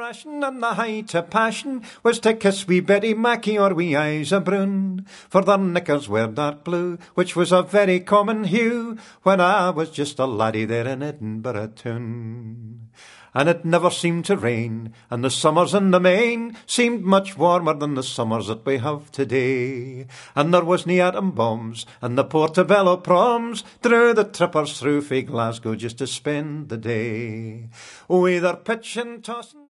ration and the height of passion was to kiss wee Betty Mackey or wee eyes a brown, for their knickers were dark blue, which was a very common hue when I was just a laddie there in Edinburgh town. And it never seemed to rain, and the summers in the main seemed much warmer than the summers that we have today. And there was nae atom bombs, and the Portobello proms drew the trippers through fae Glasgow just to spend the day. With their pitch and tossing